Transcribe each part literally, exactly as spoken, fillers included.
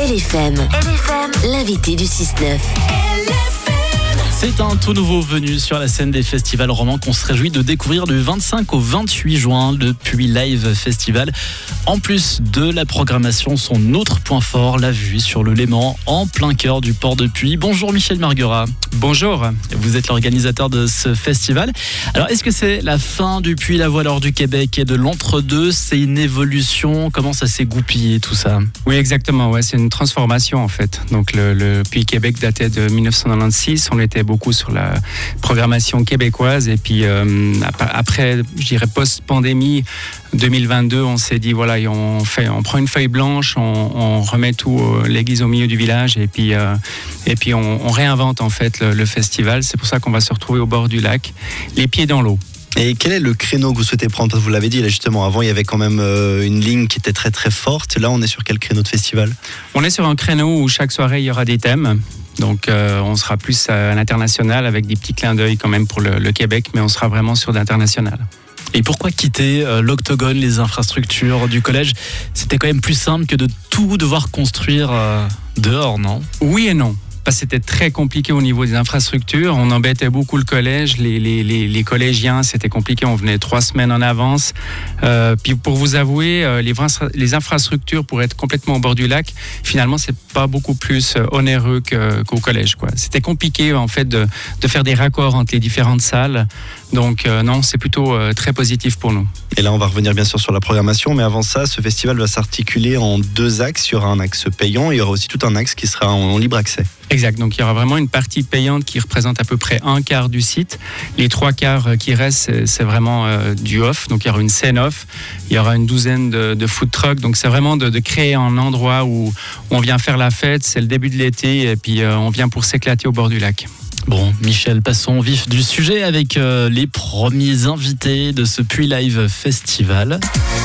L F M. L F M, l'invité du six neuf. C'est un tout nouveau venu sur la scène des festivals romans qu'on se réjouit de découvrir du vingt-cinq au vingt-huit juin, le Puy Live Festival. En plus de la programmation, son autre point fort, la vue sur le Léman, en plein cœur du port de Puy. Bonjour Michel Marguerat. Bonjour. Vous êtes l'organisateur de ce festival. Alors, est-ce que c'est la fin du Puy la Voie du Québec et de l'entre-deux? C'est une évolution? Comment ça s'est goupillé tout ça? Oui, exactement. Ouais, c'est une transformation en fait. Donc le, le Puy Québec datait de dix-neuf cent quatre-vingt-seize. On était beaucoup sur la programmation québécoise et puis euh, après, je dirais post-pandémie deux mille vingt-deux, on s'est dit voilà, on fait, on prend une feuille blanche, on, on remet tout euh, l'église au milieu du village et puis euh, et puis on, on réinvente en fait le, le festival. C'est pour ça qu'on va se retrouver au bord du lac, les pieds dans l'eau. Et quel est le créneau que vous souhaitez prendre? Parce que vous l'avez dit là justement, avant il y avait quand même euh, une ligne qui était très très forte. Là, on est sur quel créneau de festival? On est sur un créneau où chaque soirée il y aura des thèmes. Donc euh, on sera plus à l'international avec des petits clins d'œil quand même pour le, le Québec, mais on sera vraiment sur l'international. Et pourquoi quitter euh, l'octogone, les infrastructures du collège? C'était quand même plus simple que de tout devoir construire euh, dehors, non? Oui et non. Parce que c'était très compliqué au niveau des infrastructures. On embêtait beaucoup le collège. Les, les, les, les collégiens, c'était compliqué. On venait trois semaines en avance. Euh, puis pour vous avouer, euh, les, les infrastructures pour être complètement au bord du lac, finalement, c'est pas beaucoup plus onéreux que, qu'au collège, quoi. C'était compliqué en fait de, de faire des raccords entre les différentes salles. Donc euh, non, c'est plutôt euh, très positif pour nous. Et là, on va revenir bien sûr sur la programmation, mais avant ça, ce festival va s'articuler en deux axes. Il y aura un axe payant, et il y aura aussi tout un axe qui sera en, en libre accès. Exact, donc il y aura vraiment une partie payante qui représente à peu près un quart du site. Les trois quarts qui restent, c'est, c'est vraiment euh, du off, donc il y aura une scène off, il y aura une douzaine de, de food trucks, donc c'est vraiment de, de créer un endroit où on vient faire la fête, c'est le début de l'été, et puis euh, on vient pour s'éclater au bord du lac. Bon, Michel, passons au vif du sujet avec euh, les premiers invités de ce Puy Live Festival.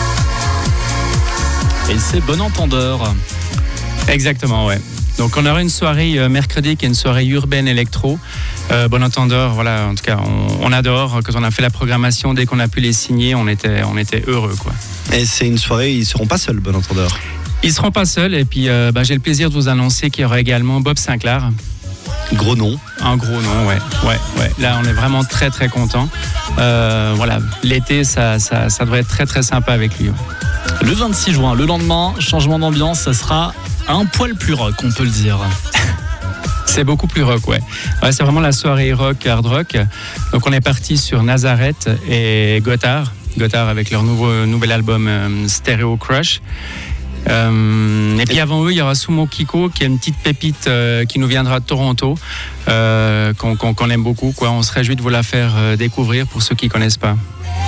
Et c'est Bon Entendeur. Exactement, ouais. Donc on aura une soirée euh, mercredi qui est une soirée urbaine électro. Euh, Bon Entendeur, voilà, en tout cas, on, on adore. Quand on a fait la programmation, dès qu'on a pu les signer, on était, on était heureux, quoi. Et c'est une soirée, ils ne seront pas seuls, Bon Entendeur. Ils ne seront pas seuls, et puis euh, bah, j'ai le plaisir de vous annoncer qu'il y aura également Bob Sinclair. Gros nom. Un gros nom, ouais. ouais, ouais. Là, on est vraiment très, très contents. Euh, voilà, l'été, ça, ça, ça devrait être très, très sympa avec lui. Ouais. Le vingt-six juin, le lendemain, changement d'ambiance, ça sera un poil plus rock, on peut le dire. C'est beaucoup plus rock, ouais. ouais. C'est vraiment la soirée rock, hard rock. Donc, on est parti sur Nazareth et Gotthard. Gotthard avec leur nouveau, nouvel album euh, Stereo Crush. Euh, et puis avant eux, il y aura Sumo Kiko, qui est une petite pépite euh, qui nous viendra de Toronto, euh, qu'on, qu'on, qu'on aime beaucoup, quoi. On se réjouit de vous la faire euh, découvrir pour ceux qui ne connaissent pas.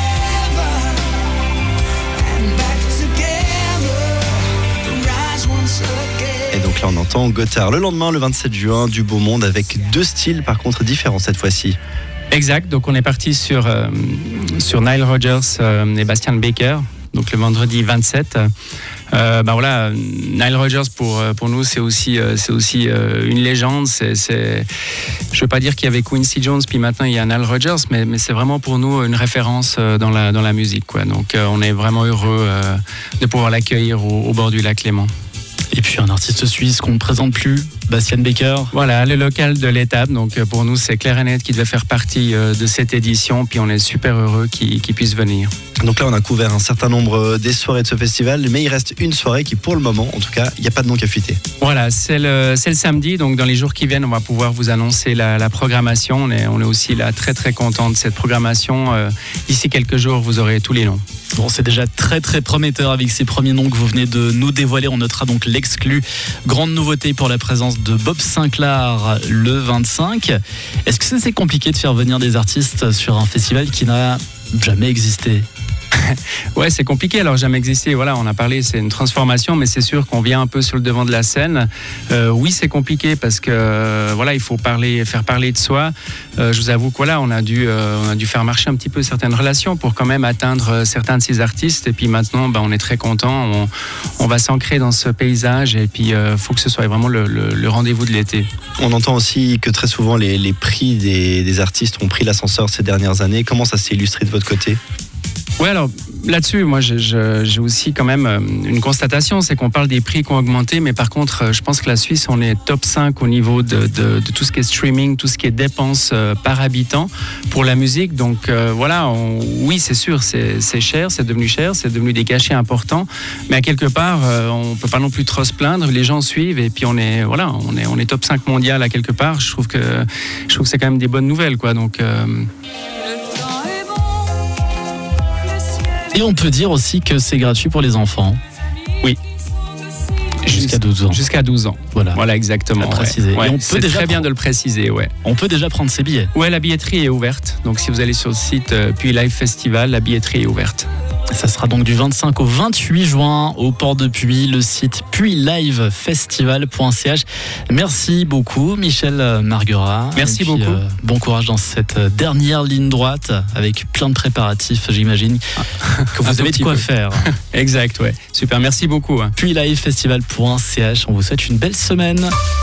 Et donc là, on entend Gotthard. Le lendemain, le vingt-sept juin, du beau monde avec deux styles par contre différents cette fois-ci. Exact, donc on est parti sur, euh, sur Nile Rodgers euh, et Bastian Baker. Donc le vendredi vingt-sept, euh, ben voilà, Nile Rodgers pour pour nous c'est aussi euh, c'est aussi euh, une légende. C'est c'est, je veux pas dire qu'il y avait Quincy Jones puis maintenant il y a Nile Rodgers, mais mais c'est vraiment pour nous une référence dans la dans la musique, quoi. Donc euh, on est vraiment heureux euh, de pouvoir l'accueillir au, au bord du lac Léman. Et puis un artiste suisse qu'on ne présente plus, Bastian Baker. Voilà, le local de l'étape. Donc pour nous, c'est clair et net qui devait faire partie de cette édition. Puis on est super heureux qu'il, qu'il puisse venir. Donc là, on a couvert un certain nombre des soirées de ce festival, mais il reste une soirée qui, pour le moment, en tout cas, il n'y a pas de nom qui a fuité. Voilà, c'est le, c'est le samedi. Donc dans les jours qui viennent, on va pouvoir vous annoncer la, la programmation. On est, on est aussi là très très content de cette programmation. Euh, d'ici quelques jours, vous aurez tous les noms. Bon, c'est déjà très très prometteur avec ces premiers noms que vous venez de nous dévoiler. On notera donc l'exclu. Grande nouveauté pour la présence de Bob Sinclair le vingt-cinq. Est-ce que c'est, c'est compliqué de faire venir des artistes sur un festival qui n'a jamais existé ? Ouais, c'est compliqué, alors jamais existé. Voilà, on a parlé, c'est une transformation, mais c'est sûr qu'on vient un peu sur le devant de la scène. Euh, oui, c'est compliqué parce que euh, voilà, il faut parler, faire parler de soi. Euh, je vous avoue que voilà, on a dû, euh, on a dû faire marcher un petit peu certaines relations pour quand même atteindre certains de ces artistes. Et puis maintenant, ben, on est très content. On, on va s'ancrer dans ce paysage et puis il euh, faut que ce soit vraiment le, le, le rendez-vous de l'été. On entend aussi que très souvent les, les prix des, des artistes ont pris l'ascenseur ces dernières années. Comment ça s'est illustré de votre côté ? Ouais, alors là-dessus, moi, je, je, j'ai aussi quand même une constatation, c'est qu'on parle des prix qui ont augmenté, mais par contre, je pense que la Suisse, on est top cinq au niveau de, de, de tout ce qui est streaming, tout ce qui est dépenses par habitant pour la musique. Donc euh, voilà, on, oui, c'est sûr, c'est, c'est cher, c'est devenu cher, c'est devenu des cachets importants, mais à quelque part, euh, on peut pas non plus trop se plaindre. Les gens suivent et puis on est, voilà, on est, on est top cinq mondial à quelque part. Je trouve que, je trouve que c'est quand même des bonnes nouvelles, quoi. Donc euh, Et on peut dire aussi que c'est gratuit pour les enfants. Oui. Jusqu'à douze ans. Jusqu'à douze ans. Voilà. Voilà, exactement. À préciser. Ouais. Et on peut c'est déjà très bien prendre... de le préciser, ouais. On peut déjà prendre ses billets. Ouais, la billetterie est ouverte. Donc si vous allez sur le site euh, Puy Live Festival, la billetterie est ouverte. Ça sera donc du vingt-cinq au vingt-huit juin au port de Puy, le site puy live festival point c h. Merci beaucoup Michel Marguerat. Merci puis, beaucoup. Euh, bon courage dans cette dernière ligne droite avec plein de préparatifs, j'imagine que vous avez de quoi peu. faire. Exact, ouais. Super, merci beaucoup. Hein. puy live festival point c h, on vous souhaite une belle semaine.